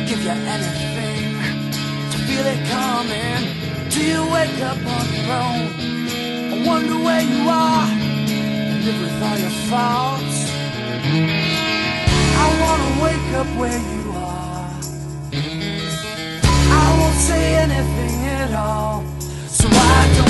give you anything to feel it coming. Do you wake up on your own and wonder where you are and live with all your faults? I wanna wake up where you are. I won't say anything at all, so I don't